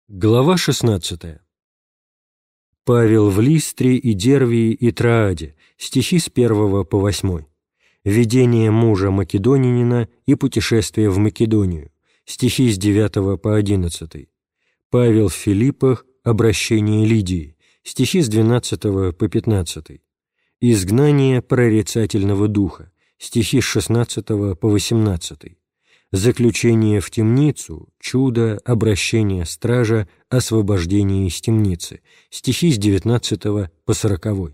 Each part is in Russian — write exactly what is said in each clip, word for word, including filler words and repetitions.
Глава шестнадцатая. Павел в Листре и Дервии и Трааде. Стихи с первого по восьмой. Видение мужа македонянина и путешествие в Македонию. Стихи с девятого по одиннадцатый. Павел в Филиппах. Обращение Лидии. Стихи с двенадцатого по пятнадцатый. Изгнание прорицательного духа. Стихи с шестнадцатого по восемнадцатый. Заключение в темницу, чудо, обращение стража, освобождение из темницы. Стихи с девятнадцатого по сороковой.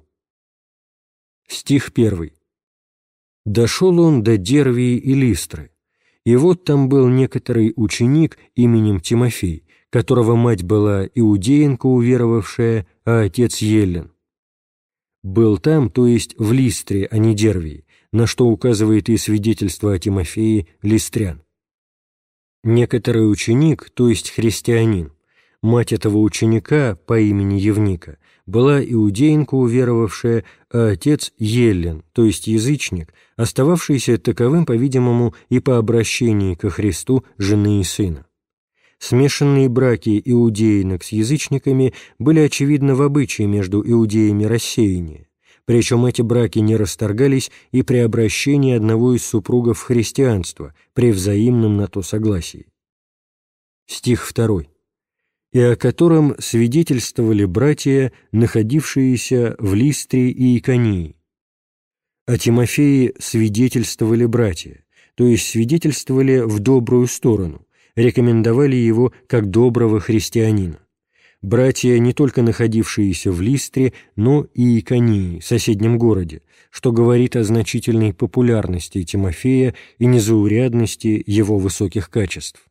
Стих первый. «Дошел он до Дервии и Листры, и вот там был некоторый ученик именем Тимофей, которого мать была иудеянка уверовавшая, а отец Еллин. Был там, то есть в Листре, а не Дервии, на что указывает и свидетельство о Тимофее листрян. Некоторый ученик, то есть христианин, мать этого ученика по имени Евника, была иудеянка уверовавшая, а отец Еллин, то есть язычник, остававшийся таковым, по-видимому, и по обращении ко Христу жены и сына. Смешанные браки иудеянок с язычниками были, очевидно, в обычае между иудеями рассеяния, причем эти браки не расторгались и при обращении одного из супругов в христианство, при взаимном на то согласии. Стих второй. «И о котором свидетельствовали братья, находившиеся в Листре и Иконии. О Тимофее свидетельствовали братья, то есть свидетельствовали в добрую сторону, рекомендовали его как доброго христианина. Братья, не только находившиеся в Листре, но и Иконии, соседнем городе, что говорит о значительной популярности Тимофея и незаурядности его высоких качеств».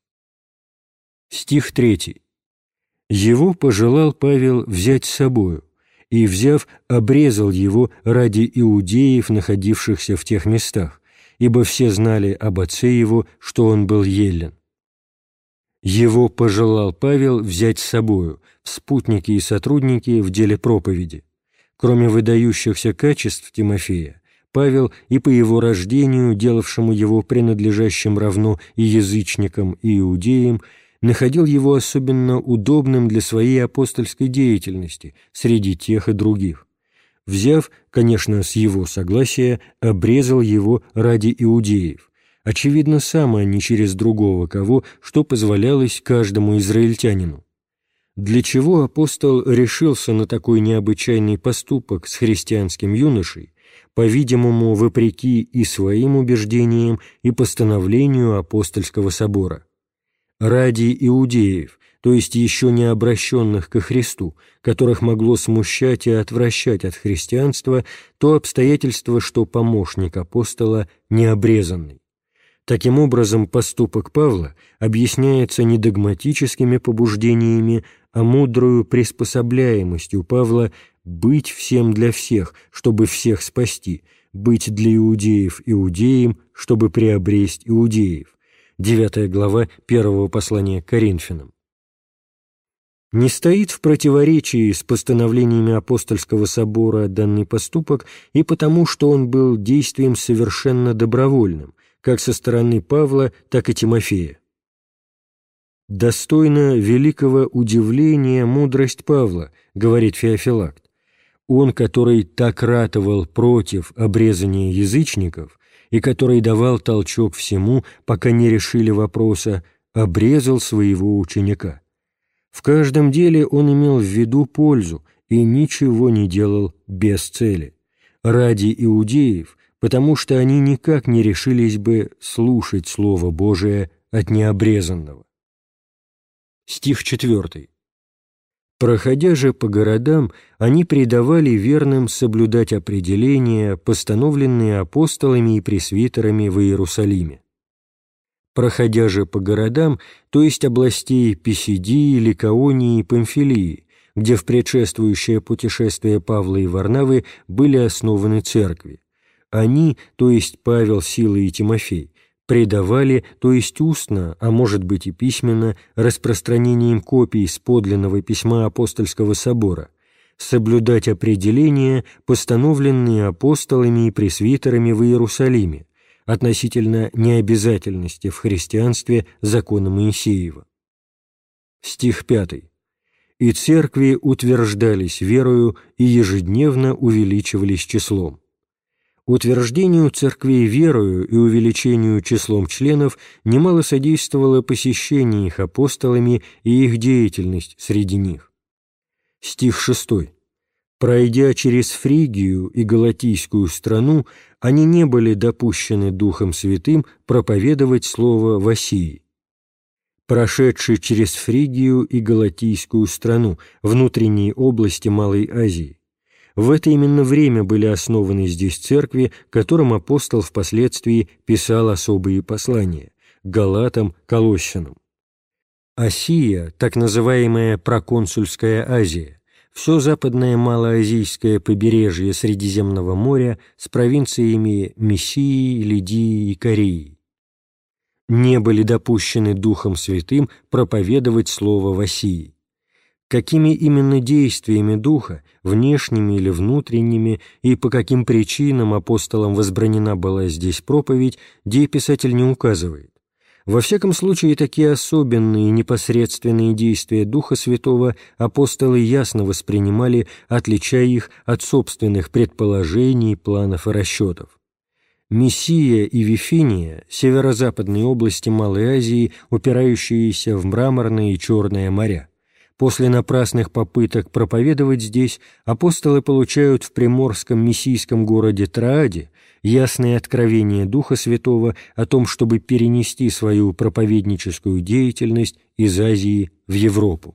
Стих третий. «Его пожелал Павел взять с собою, и, взяв, обрезал его ради иудеев, находившихся в тех местах, ибо все знали об отце его, что он был Еллин. Его пожелал Павел взять с собою в спутники и сотрудники в деле проповеди. Кроме выдающихся качеств Тимофея, Павел и по его рождению, делавшему его принадлежащим равно и язычникам, и иудеям, находил его особенно удобным для своей апостольской деятельности среди тех и других. Взяв, конечно, с его согласия, обрезал его ради иудеев, очевидно, сам, а не через другого кого, что позволялось каждому израильтянину. Для чего апостол решился на такой необычайный поступок с христианским юношей, по-видимому, вопреки и своим убеждениям, и постановлению апостольского собора? Ради иудеев, то есть еще не обращенных ко Христу, которых могло смущать и отвращать от христианства то обстоятельство, что помощник апостола необрезанный. Таким образом, поступок Павла объясняется не догматическими побуждениями, а мудрою приспособляемостью Павла быть всем для всех, чтобы всех спасти, быть для иудеев иудеем, чтобы приобресть иудеев. девятая глава первого послания к Коринфянам. Не стоит в противоречии с постановлениями апостольского собора данный поступок и потому, что он был действием совершенно добровольным, как со стороны Павла, так и Тимофея. «Достойна великого удивления мудрость Павла», — говорит Феофилакт. «Он, который так ратовал против обрезания язычников и который давал толчок всему, пока не решили вопроса, обрезал своего ученика. В каждом деле он имел в виду пользу и ничего не делал без цели. Ради иудеев, потому что они никак не решились бы слушать Слово Божие от необрезанного». Стих четвертый. «Проходя же по городам, они предавали верным соблюдать определения, постановленные апостолами и пресвитерами в Иерусалиме. Проходя же по городам, то есть областей Писидии, Ликаонии и Памфилии, где в предшествующее путешествие Павла и Варнавы были основаны церкви, они, то есть Павел, Сила и Тимофей, предавали, то есть устно, а может быть и письменно, распространением копий с подлинного письма апостольского собора, соблюдать определения, постановленные апостолами и пресвитерами в Иерусалиме, относительно необязательности в христианстве закона Моисеева». Стих пятый. и церкви утверждались верою и ежедневно увеличивались числом. Утверждению церквей верою и увеличению числом членов немало содействовало посещение их апостолами и их деятельность среди них. Стих шестой. «Пройдя через Фригию и Галатийскую страну, они не были допущены Духом Святым проповедовать слово в Асии». Прошедший через Фригию и Галатийскую страну, внутренние области Малой Азии. В это именно время были основаны здесь церкви, которым апостол впоследствии писал особые послания – Галатам, Колоссянам. Асия, так называемая Проконсульская Азия, все западное малоазийское побережье Средиземного моря с провинциями Мессии, Лидии и Кореи, не были допущены Духом Святым проповедовать слово в Асии. Какими именно действиями Духа, внешними или внутренними, и по каким причинам апостолам возбранена была здесь проповедь, дееписатель не указывает. Во всяком случае, такие особенные непосредственные действия Духа Святого апостолы ясно воспринимали, отличая их от собственных предположений, планов и расчетов. Мессия и Вифиния, северо-западные области Малой Азии, упирающиеся в Мраморное и Черное моря. После напрасных попыток проповедовать здесь апостолы получают в приморском мессийском городе Трааде ясное откровение Духа Святого о том, чтобы перенести свою проповедническую деятельность из Азии в Европу.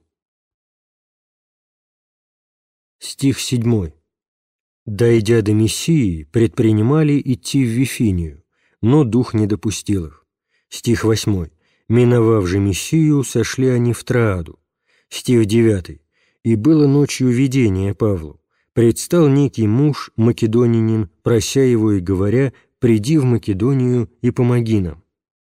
Стих седьмой. «Дойдя до Мессии, предпринимали идти в Вифинию, но Дух не допустил их». Стих восьмой. «Миновав же Мессию, сошли они в Трааду». Стих девятый. «И было ночью видение Павлу. Предстал некий муж, македонянин, прося его и говоря: приди в Македонию и помоги нам».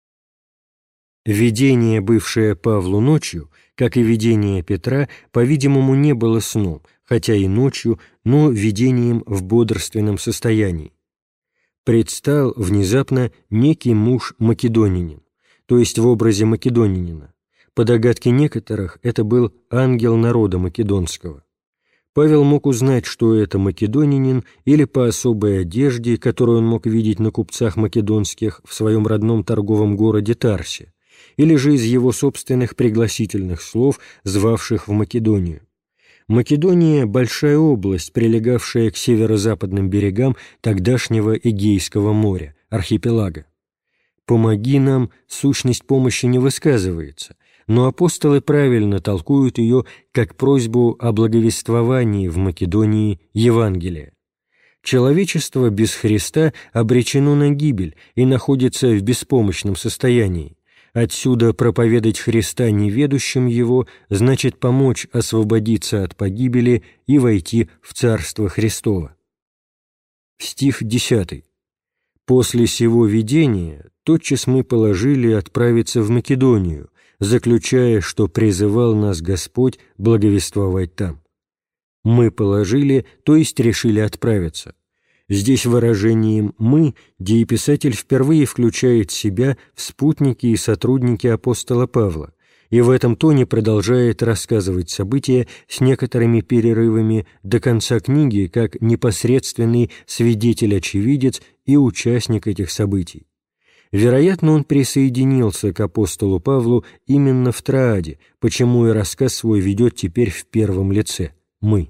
Видение, бывшее Павлу ночью, как и видение Петра, по-видимому, не было сном, хотя и ночью, но видением в бодрственном состоянии. Предстал внезапно некий муж македонянин, то есть в образе македонянина. По догадке некоторых, это был ангел народа македонского. Павел мог узнать, что это македонянин, или по особой одежде, которую он мог видеть на купцах македонских в своем родном торговом городе Тарсе, или же из его собственных пригласительных слов, звавших в Македонию. Македония – большая область, прилегавшая к северо-западным берегам тогдашнего Эгейского моря, архипелага. «Помоги нам» сущность помощи не высказывается, но апостолы правильно толкуют ее как просьбу о благовествовании в Македонии Евангелия. Человечество без Христа обречено на гибель и находится в беспомощном состоянии. Отсюда проповедать Христа неведущим Его значит помочь освободиться от погибели и войти в Царство Христово. Стих десятый. «После сего видения тотчас мы положили отправиться в Македонию, заключая, что призывал нас Господь благовествовать там». «Мы положили», то есть решили отправиться. Здесь выражением «мы» дееписатель впервые включает себя в спутники и сотрудники апостола Павла, и в этом тоне продолжает рассказывать события с некоторыми перерывами до конца книги как непосредственный свидетель-очевидец и участник этих событий. Вероятно, он присоединился к апостолу Павлу именно в Трааде, почему и рассказ свой ведет теперь в первом лице «мы».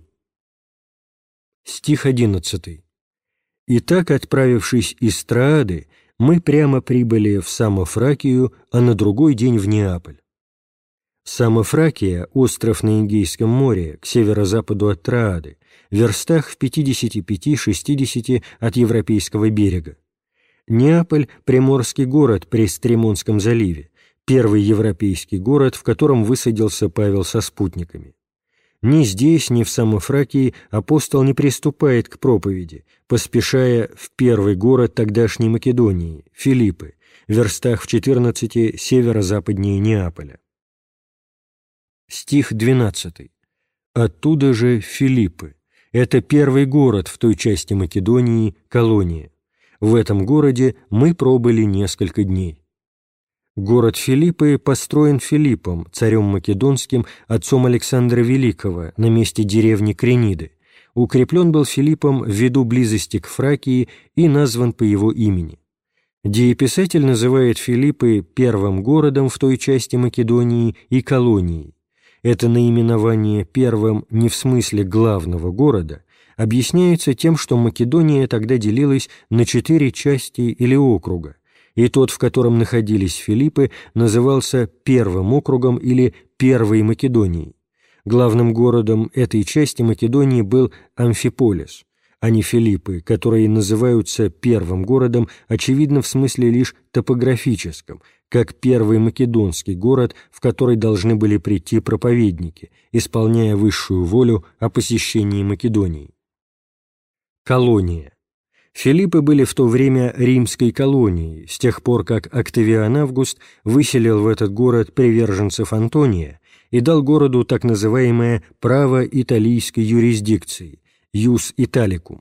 Стих одиннадцатый. «Итак, отправившись из Троады, мы прямо прибыли в Самофракию, а на другой день в Неаполь». Самофракия – остров на Эгейском море, к северо-западу от Троады, в верстах в пятидесяти пяти-шестидесяти от европейского берега. Неаполь – приморский город при Стремонском заливе, первый европейский город, в котором высадился Павел со спутниками. Ни здесь, ни в Самофракии апостол не приступает к проповеди, поспешая в первый город тогдашней Македонии, Филиппы, в верстах в четырнадцати северо-западнее Неаполя. Стих двенадцатый. «Оттуда же Филиппы. Это первый город в той части Македонии, колония. В этом городе мы пробыли несколько дней». Город Филиппы построен Филиппом, царем македонским, отцом Александра Великого, на месте деревни Крениды. Укреплен был Филиппом ввиду близости к Фракии и назван по его имени. Дееписатель называет Филиппы первым городом в той части Македонии и колонией. Это наименование первым не в смысле главного города объясняется тем, что Македония тогда делилась на четыре части или округа, и тот, в котором находились Филиппы, назывался первым округом или первой Македонией. Главным городом этой части Македонии был Амфиполис, а не Филиппы, которые называются первым городом, очевидно, в смысле лишь топографическом, как первый македонский город, в который должны были прийти проповедники, исполняя высшую волю о посещении Македонии. Колония. Филиппы были в то время римской колонией, с тех пор, как Октавиан Август выселил в этот город приверженцев Антония и дал городу так называемое «право италийской юрисдикции» «Ius Italicum».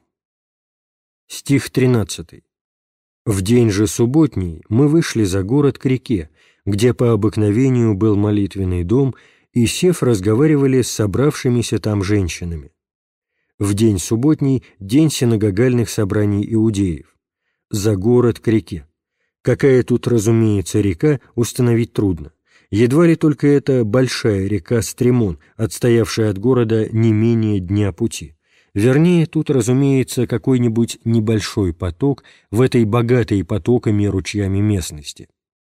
Стих тринадцатый. «В день же субботний мы вышли за город к реке, где по обыкновению был молитвенный дом, и, сев, разговаривали с собравшимися там женщинами. В день субботний – день синагогальных собраний иудеев. За город к реке. Какая тут, разумеется, река, установить трудно. Едва ли только это большая река Стремон, отстоявшая от города не менее дня пути. Вернее, тут, разумеется, какой-нибудь небольшой поток в этой богатой потоками ручьями местности.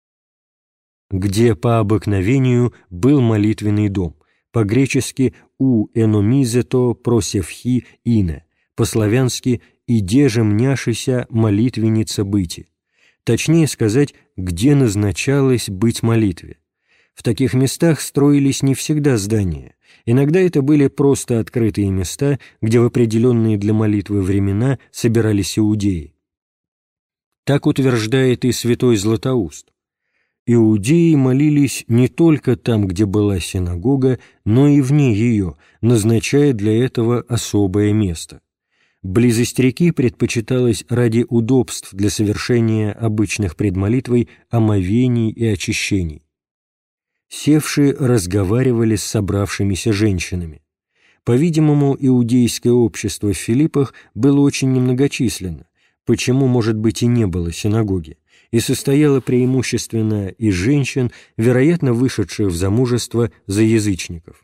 Где по обыкновению был молитвенный дом, по-гречески «у эномизето просевхи ине», по-славянски «иде же мняшися молитвенница быти», точнее сказать, где назначалось быть молитве. В таких местах строились не всегда здания, иногда это были просто открытые места, где в определенные для молитвы времена собирались иудеи. Так утверждает и святой Златоуст. Иудеи молились не только там, где была синагога, но и вне ее, назначая для этого особое место. Близость реки предпочиталась ради удобств для совершения обычных пред молитвой омовений и очищений. Севшие разговаривали с собравшимися женщинами. По-видимому, иудейское общество в Филиппах было очень немногочисленно, почему, может быть, и не было синагоги, и состояло преимущественно из женщин, вероятно, вышедших в замужество за язычников.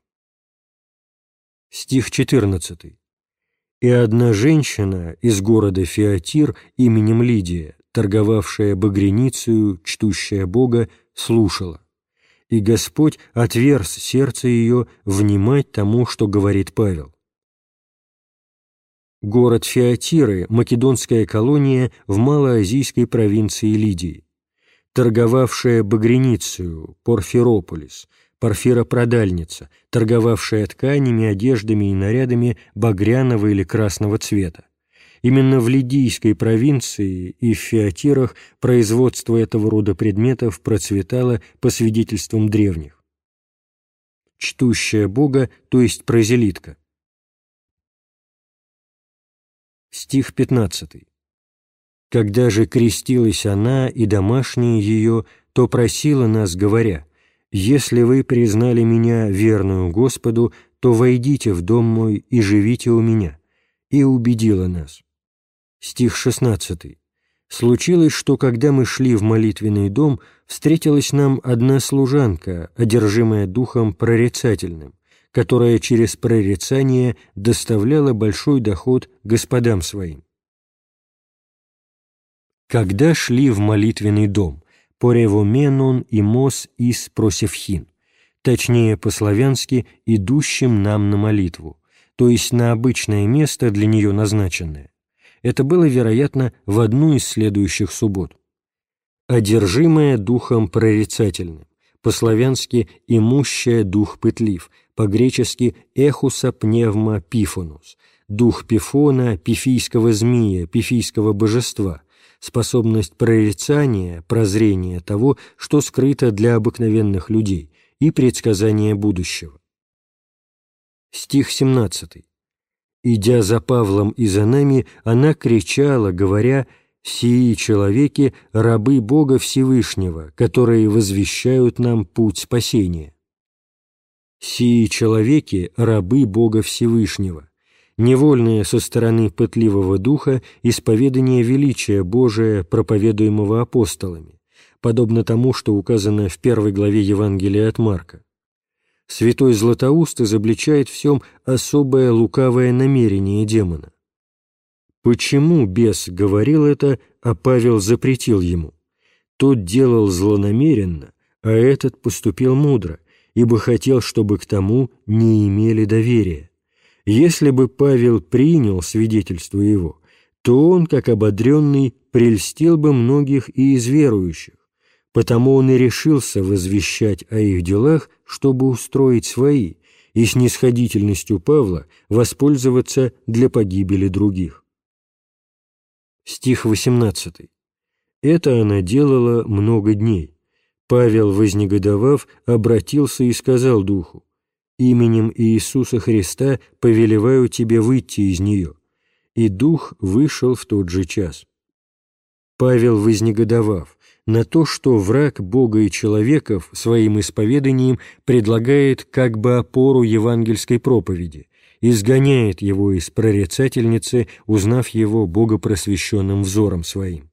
Стих четырнадцатый. «И одна женщина из города Фиатир именем Лидия, торговавшая багряницею, чтущая Бога, слушала. И Господь отверз сердце ее внимать тому, что говорит Павел». Город Фиатиры – македонская колония в малоазийской провинции Лидии. Торговавшая багряницею, Порфирополис, Порфиропродальница, торговавшая тканями, одеждами и нарядами багряного или красного цвета. Именно в Лидийской провинции и в Фиатирах производство этого рода предметов процветало по свидетельствам древних. Чтущая Бога, то есть прозелитка. Стих пятнадцатый. «Когда же крестилась она и домашние ее, то просила нас, говоря: „Если вы признали меня верную Господу, то войдите в дом мой и живите у меня“, и убедила нас». Стих шестнадцатый. «Случилось, что, когда мы шли в молитвенный дом, встретилась нам одна служанка, одержимая духом прорицательным, которая через прорицание доставляла большой доход господам своим». Когда шли в молитвенный дом, «поревоменон имос ис просевхин», точнее по-славянски «идущим нам на молитву», то есть на обычное место, для нее назначенное. Это было, вероятно, в одну из следующих суббот. «Одержимая духом прорицательным», по-славянски «имущая дух пытлив», по-гречески «эхуса пневма пифонус», дух пифона, пифийского змея, пифийского божества, способность прорицания, прозрения того, что скрыто для обыкновенных людей, и предсказания будущего. Стих семнадцатый. «Идя за Павлом и за нами, она кричала, говоря: «Сии человеки – рабы Бога Всевышнего, которые возвещают нам путь спасения». «Сии человеки – рабы Бога Всевышнего», невольное со стороны пытливого духа исповедание величия Божия, проповедуемого апостолами, подобно тому, что указано в первой главе Евангелия от Марка. Святой Златоуст изобличает в сем особое лукавое намерение демона. Почему бес говорил это, а Павел запретил ему? Тот делал злонамеренно, а этот поступил мудро, ибо хотел, чтобы к тому не имели доверия. Если бы Павел принял свидетельство его, то он, как ободренный, прельстил бы многих и из верующих, потому он и решился возвещать о их делах, чтобы устроить свои, и снисходительностью Павла воспользоваться для погибели других. Стих восемнадцатый. «Это она делала много дней. Павел, вознегодовав, обратился и сказал духу: именем Иисуса Христа повелеваю тебе выйти из нее. И дух вышел в тот же час». Павел, вознегодовав на то, что враг Бога и человеков своим исповеданием предлагает как бы опору евангельской проповеди, изгоняет его из прорицательницы, узнав его богопросвещенным взором своим.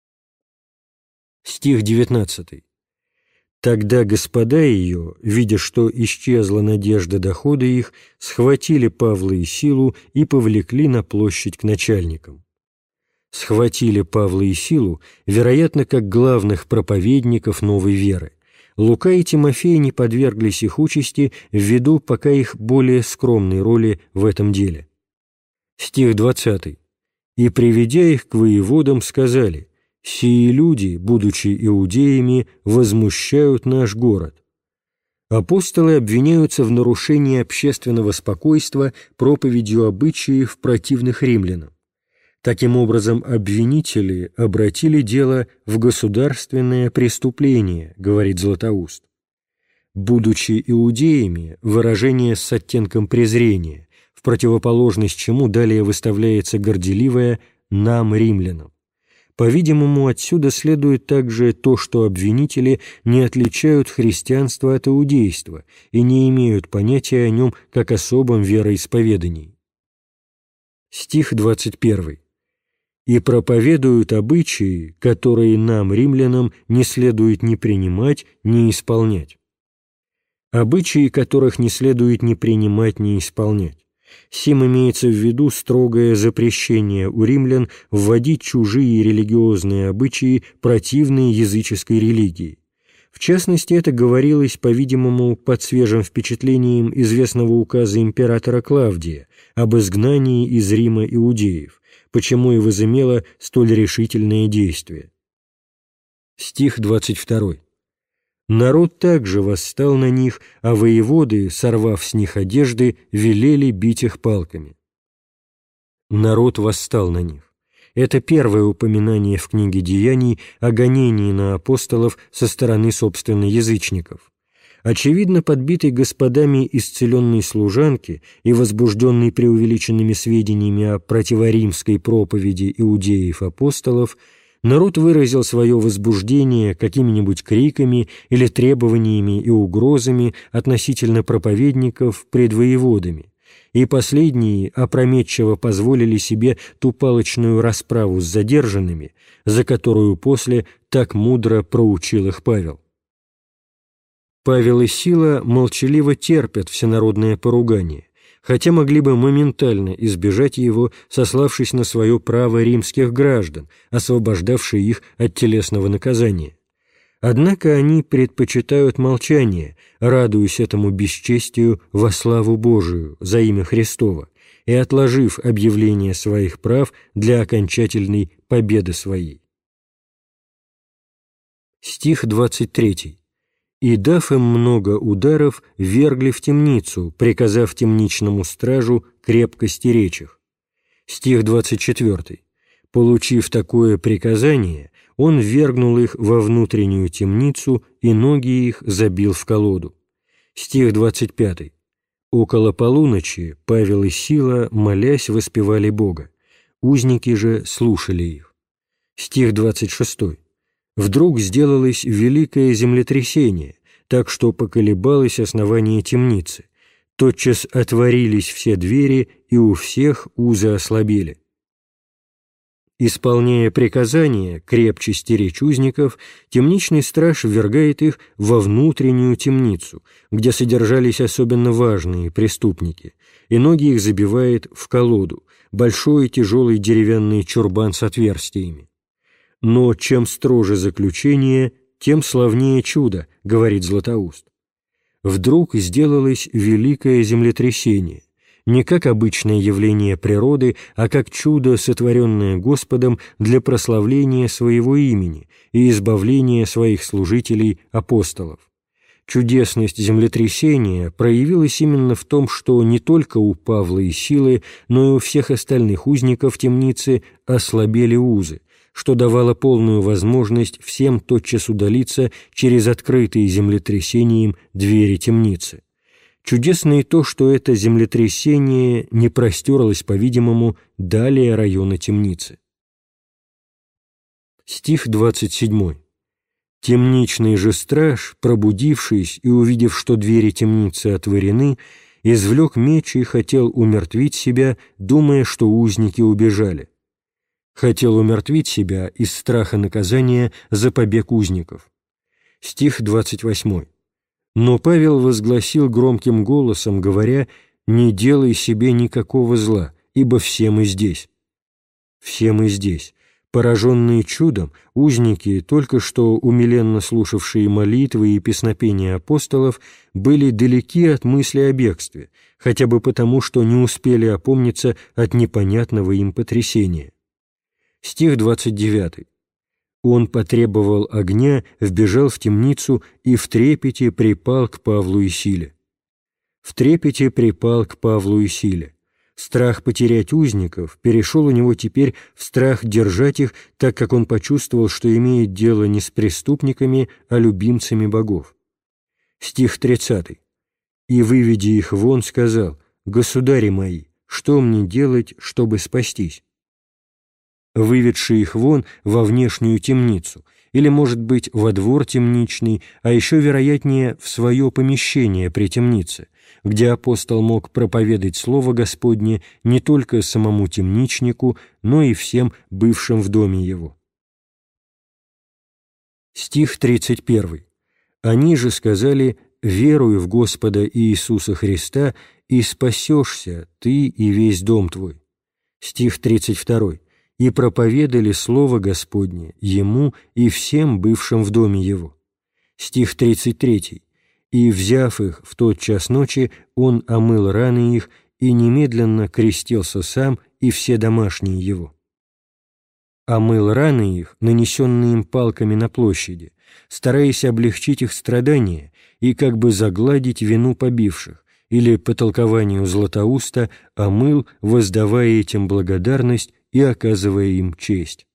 Стих девятнадцатый. «Тогда господа ее, видя, что исчезла надежда дохода их, схватили Павла и Силу и повлекли на площадь к начальникам». Схватили Павла и Силу, вероятно, как главных проповедников новой веры. Лука и Тимофей не подверглись их участи ввиду пока их более скромной роли в этом деле. Стих двадцатый. «И, приведя их к воеводам, сказали: сии люди, будучи иудеями, возмущают наш город». Апостолы обвиняются в нарушении общественного спокойствия проповедью обычаев, противных римлянам. Таким образом, обвинители обратили дело в государственное преступление, говорит Златоуст. «Будучи иудеями» — выражение с оттенком презрения, в противоположность чему далее выставляется горделивое «нам, римлянам». По-видимому, отсюда следует также то, что обвинители не отличают христианство от иудейства и не имеют понятия о нем как особом вероисповедании. Стих двадцать первый. «И проповедуют обычаи, которые нам, римлянам, не следует ни принимать, ни исполнять». Обычаи, которых не следует ни принимать, ни исполнять. Сим имеется в виду строгое запрещение у римлян вводить чужие религиозные обычаи, противные языческой религии. В частности, это говорилось, по-видимому, под свежим впечатлением известного указа императора Клавдия об изгнании из Рима иудеев, почему и возымело столь решительное действие. Стих двадцать второй. «Народ также восстал на них, а воеводы, сорвав с них одежды, велели бить их палками». Народ восстал на них. Это первое упоминание в книге «Деяний» о гонении на апостолов со стороны, собственно, язычников. Очевидно, подбитый господами исцеленной служанки и возбужденный преувеличенными сведениями о противоримской проповеди иудеев-апостолов, народ выразил свое возбуждение какими-нибудь криками или требованиями и угрозами относительно проповедников пред воеводами, и последние опрометчиво позволили себе ту палочную расправу с задержанными, за которую после так мудро проучил их Павел. Павел и Сила молчаливо терпят всенародное поругание, хотя могли бы моментально избежать его, сославшись на свое право римских граждан, освобождавшие их от телесного наказания. Однако они предпочитают молчание, радуясь этому бесчестию во славу Божию за имя Христово и отложив объявление своих прав для окончательной победы своей. Стих двадцать третий. «И, дав им много ударов, вергли в темницу, приказав темничному стражу крепко стеречь их». Стих двадцать четвертый. «Получив такое приказание, он ввергнул их во внутреннюю темницу и ноги их забил в колоду». Стих двадцать пятый. «Около полуночи Павел и Сила, молясь, воспевали Бога. Узники же слушали их». Стих двадцать шестой. «Вдруг сделалось великое землетрясение, так что поколебалось основание темницы. Тотчас отворились все двери, и у всех узы ослабели». Исполняя приказание крепче стеречь узников, темничный страж ввергает их во внутреннюю темницу, где содержались особенно важные преступники, и ноги их забивает в колоду, большой тяжелый деревянный чурбан с отверстиями. «Но чем строже заключение, тем славнее чудо», — говорит Златоуст. Вдруг сделалось великое землетрясение, не как обычное явление природы, а как чудо, сотворенное Господом для прославления Своего имени и избавления Своих служителей, апостолов. Чудесность землетрясения проявилась именно в том, что не только у Павла и Силы, но и у всех остальных узников темницы ослабели узы, что давало полную возможность всем тотчас удалиться через открытые землетрясением двери темницы. Чудесно и то, что это землетрясение не простерлось, по-видимому, далее района темницы. Стих двадцать седьмой. «Темничный же страж, пробудившись и увидев, что двери темницы отворены, извлек меч и хотел умертвить себя, думая, что узники убежали. Хотел умертвить себя из страха наказания за побег узников». Стих двадцать восьмой. «Но Павел возгласил громким голосом, говоря: „Не делай себе никакого зла, ибо все мы здесь“». Все мы здесь. Пораженные чудом, узники, только что умиленно слушавшие молитвы и песнопения апостолов, были далеки от мысли о бегстве, хотя бы потому, что не успели опомниться от непонятного им потрясения. Стих двадцать девятый. «Он потребовал огня, вбежал в темницу и в трепете припал к Павлу и Силе». В трепете припал к Павлу и Силе. Страх потерять узников перешел у него теперь в страх держать их, так как он почувствовал, что имеет дело не с преступниками, а любимцами богов. Стих тридцатый. «И, выведя их вон, сказал: „Государи мои, что мне делать, чтобы спастись?“» Выведший их вон во внешнюю темницу, или, может быть, во двор темничный, а еще, вероятнее, в свое помещение при темнице, где апостол мог проповедать Слово Господне не только самому темничнику, но и всем бывшим в доме его. Стих тридцать первый. «Они же сказали: „Веруй в Господа Иисуса Христа, и спасешься ты и весь дом твой“». Стих тридцать второй. «И проповедали Слово Господне ему и всем бывшим в доме его». Стих тридцать третий. «И, взяв их в тот час ночи, он омыл раны их и немедленно крестился сам и все домашние его». Омыл раны их, нанесенные им палками на площади, стараясь облегчить их страдания и как бы загладить вину побивших, или, по толкованию Златоуста, омыл, воздавая этим благодарность и оказывая им честь.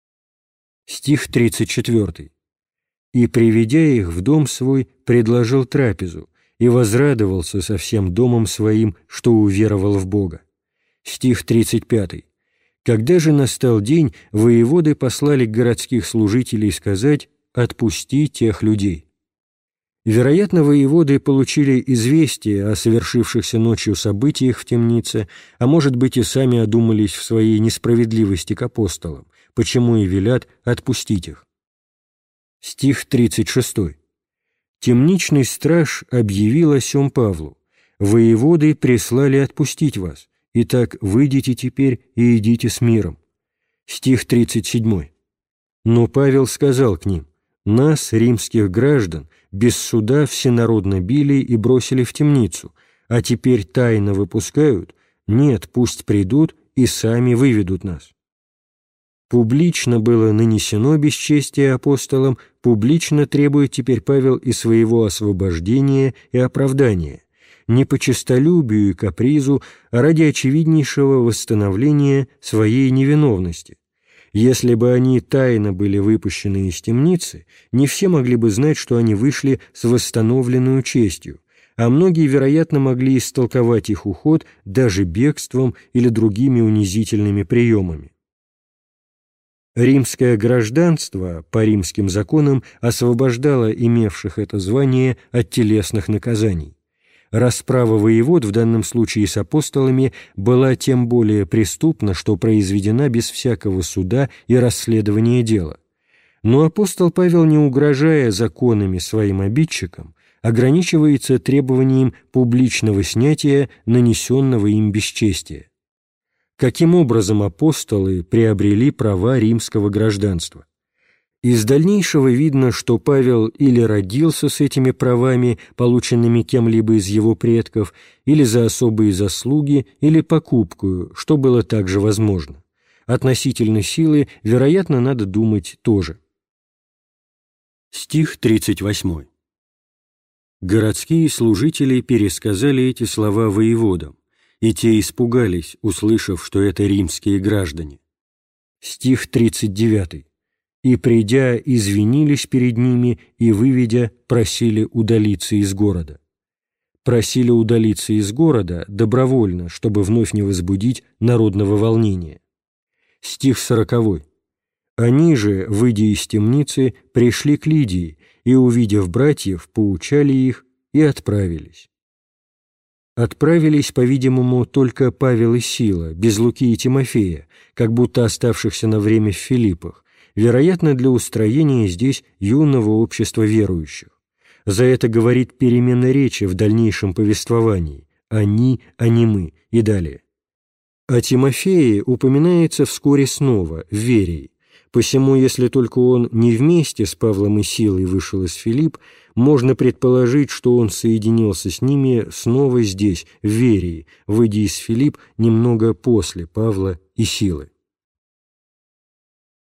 Стих тридцать четвертый. «И, приведя их в дом свой, предложил трапезу, и возрадовался со всем домом своим, что уверовал в Бога». Стих тридцать пятый. «Когда же настал день, воеводы послали городских служителей сказать: „Отпусти тех людей“». Вероятно, воеводы получили известие о совершившихся ночью событиях в темнице, а может быть и сами одумались в своей несправедливости к апостолам, почему и велят отпустить их. Стих тридцать шестой. «Темничный страж объявил о сем Павлу: „Воеводы прислали отпустить вас, итак, выйдите теперь и идите с миром“». Стих тридцать седьмой. «Но Павел сказал к ним: „Нас, римских граждан, без суда всенародно били и бросили в темницу, а теперь тайно выпускают? Нет, пусть придут и сами выведут нас“». Публично было нанесено бесчестие апостолам, публично требует теперь Павел и своего освобождения и оправдания, не по честолюбию и капризу, а ради очевиднейшего восстановления своей невиновности. Если бы они тайно были выпущены из темницы, не все могли бы знать, что они вышли с восстановленную честью, а многие, вероятно, могли истолковать их уход даже бегством или другими унизительными приемами. Римское гражданство по римским законам освобождало имевших это звание от телесных наказаний. Расправа воевод в данном случае с апостолами была тем более преступна, что произведена без всякого суда и расследования дела. Но апостол Павел, не угрожая законами своим обидчикам, ограничивается требованием публичного снятия нанесенного им бесчестия. Каким образом апостолы приобрели права римского гражданства? Из дальнейшего видно, что Павел или родился с этими правами, полученными кем-либо из его предков, или за особые заслуги, или покупкою, что было также возможно. Относительно силы, вероятно, надо думать тоже. Стих тридцать восьмой. Городские служители пересказали эти слова воеводам, и те испугались, услышав, что это римские граждане. Стих тридцать девятый. «И, придя, извинились перед ними, и, выведя, просили удалиться из города». Просили удалиться из города добровольно, чтобы вновь не возбудить народного волнения. Стих сороковой. «Они же, выйдя из темницы, пришли к Лидии, и, увидев братьев, поучали их и отправились». Отправились, по-видимому, только Павел и Сила, без Луки и Тимофея, как будто оставшихся на время в Филиппах, вероятно, для устроения здесь юного общества верующих. За это говорит перемена речи в дальнейшем повествовании «они», «а не мы» и далее. О Тимофее упоминается вскоре снова, в Верии. Посему, если только он не вместе с Павлом и Силой вышел из Филипп, можно предположить, что он соединился с ними снова здесь, в Верии, выйдя из Филипп немного после Павла и Силы.